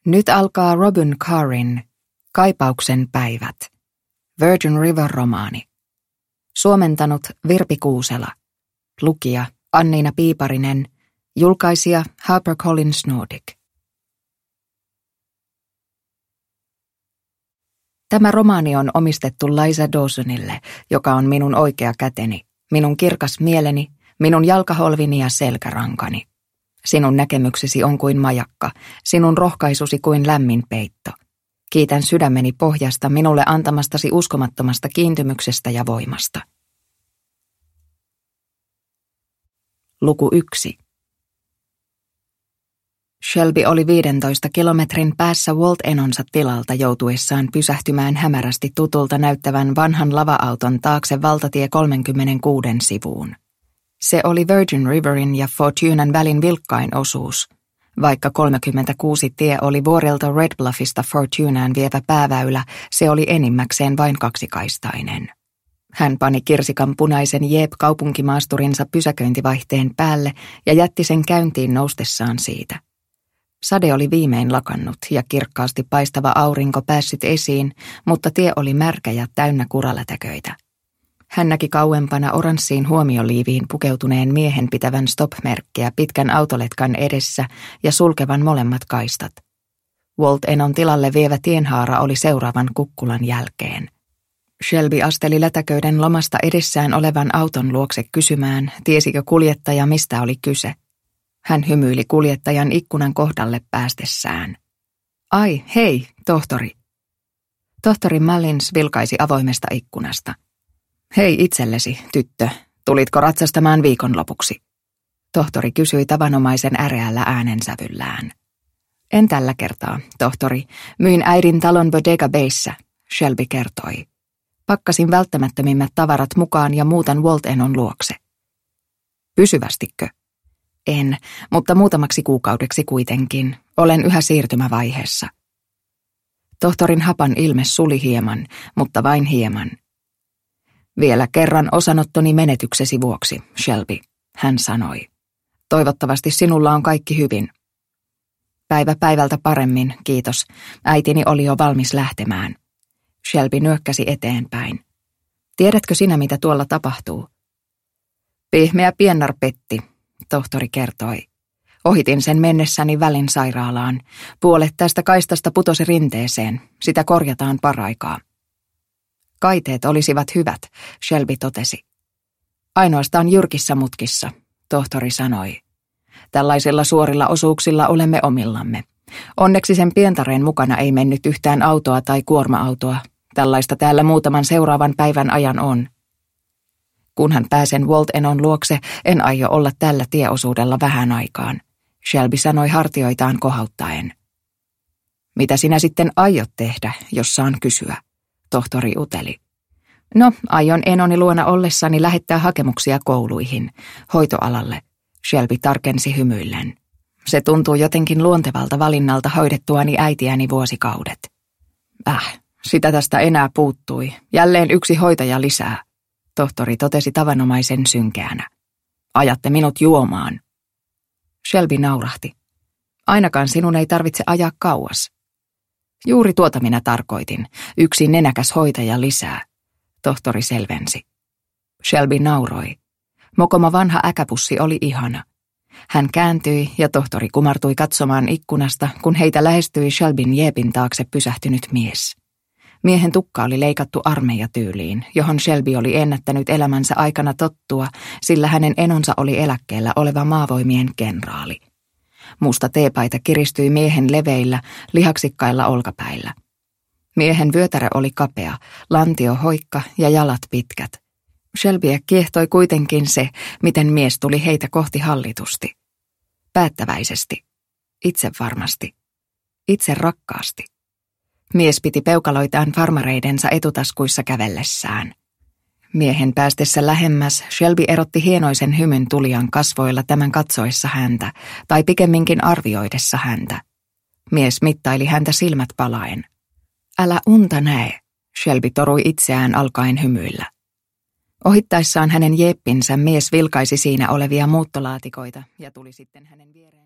Nyt alkaa Robin Carrin Kaipauksen päivät. Virgin River-romaani. Suomentanut Virpi Kuusela. Lukija Anniina Piiparinen. Julkaisija HarperCollins Nordic. Tämä romaani on omistettu Liza Dawsonille, joka on minun oikea käteni, minun kirkas mieleni, minun jalkaholvini ja selkärankani. Sinun näkemyksesi on kuin majakka, sinun rohkaisusi kuin lämmin peitto. Kiitän sydämeni pohjasta minulle antamastasi uskomattomasta kiintymyksestä ja voimasta. Luku 1. Shelby oli 15 kilometrin päässä Walt Enonsa tilalta joutuessaan pysähtymään hämärästi tutulta näyttävän vanhan lava-auton taakse valtatie 36 sivuun. Se oli Virgin Riverin ja Fortunan välin vilkkain osuus, vaikka 36 tie oli vuorelta Red Bluffista Fortunaan vievä pääväylä, se oli enimmäkseen vain kaksikaistainen. Hän pani kirsikan punaisen Jeep-kaupunkimaasturinsa pysäköintivaihteen päälle ja jätti sen käyntiin noustessaan siitä. Sade oli viimein lakannut ja kirkkaasti paistava aurinko päässyt esiin, mutta tie oli märkä ja täynnä kuralätäköitä. Hän näki kauempana oranssiin huomioliiviin pukeutuneen miehen pitävän stop-merkkiä pitkän autoletkan edessä ja sulkevan molemmat kaistat. Walt Enon tilalle vievä tienhaara oli seuraavan kukkulan jälkeen. Shelby asteli lätäköiden lomasta edessään olevan auton luokse kysymään, tiesikö kuljettaja mistä oli kyse. Hän hymyili kuljettajan ikkunan kohdalle päästessään. Ai, hei, tohtori. Tohtori Mullins vilkaisi avoimesta ikkunasta. Hei itsellesi, tyttö, tulitko ratsastamaan viikonlopuksi? Tohtori kysyi tavanomaisen äreällä äänensävyllään. En tällä kertaa, tohtori. Myin äidin talon Bodega Bayssä, Shelby kertoi. Pakkasin välttämättömimmät tavarat mukaan ja muutan Walt Enon luokse. Pysyvästikö? En, mutta muutamaksi kuukaudeksi kuitenkin. Olen yhä siirtymävaiheessa. Tohtorin hapan ilme suli hieman, mutta vain hieman. Vielä kerran osanottoni menetyksesi vuoksi, Shelby, hän sanoi. Toivottavasti sinulla on kaikki hyvin. Päivä päivältä paremmin, kiitos. Äitini oli jo valmis lähtemään. Shelby nyökkäsi eteenpäin. Tiedätkö sinä, mitä tuolla tapahtuu? Pihmeä piennar petti, tohtori kertoi. Ohitin sen mennessäni Välin sairaalaan. Puolet tästä kaistasta putosi rinteeseen. Sitä korjataan paraikaa. Kaiteet olisivat hyvät, Shelby totesi. Ainoastaan jyrkissä mutkissa, tohtori sanoi. Tällaisilla suorilla osuuksilla olemme omillamme. Onneksi sen pientareen mukana ei mennyt yhtään autoa tai kuorma-autoa. Tällaista täällä muutaman seuraavan päivän ajan on. Kunhan pääsen Walt Enon luokse, en aio olla tällä tieosuudella vähän aikaan, Shelby sanoi hartioitaan kohauttaen. Mitä sinä sitten aiot tehdä, jos saan kysyä? Tohtori uteli. No, aion Enoni luona ollessani lähettää hakemuksia kouluihin, hoitoalalle, Shelby tarkensi hymyillen. Se tuntuu jotenkin luontevalta valinnalta hoidettuani äitiäni vuosikaudet. Sitä tästä enää puuttui. Jälleen yksi hoitaja lisää, tohtori totesi tavanomaisen synkeänä. Ajatte minut juomaan. Shelby naurahti. Ainakaan sinun ei tarvitse ajaa kauas. Juuri tuota minä tarkoitin. Yksi nenäkäs hoitaja lisää, tohtori selvensi. Shelby nauroi. Mokoma vanha äkäpussi oli ihana. Hän kääntyi ja tohtori kumartui katsomaan ikkunasta, kun heitä lähestyi Shelbyn jeepin taakse pysähtynyt mies. Miehen tukka oli leikattu armeijatyyliin, johon Shelby oli ennättänyt elämänsä aikana tottua, sillä hänen enonsa oli eläkkeellä oleva maavoimien kenraali. Musta teepaita kiristyi miehen leveillä, lihaksikkailla olkapäillä. Miehen vyötärö oli kapea, lantio hoikka ja jalat pitkät. Shelbyä kiehtoi kuitenkin se, miten mies tuli heitä kohti hallitusti. Päättäväisesti, itsevarmasti, itse rakkaasti. Mies piti peukaloitaan farmareidensa etutaskuissa kävellessään. Miehen päästessä lähemmäs Shelby erotti hienoisen hymyn tulijan kasvoilla tämän katsoessa häntä, tai pikemminkin arvioidessa häntä. Mies mittaili häntä silmät palaen. Älä unta näe, Shelby torui itseään alkaen hymyillä. Ohittaessaan hänen jeppinsä mies vilkaisi siinä olevia muuttolaatikoita ja tuli sitten hänen viereen.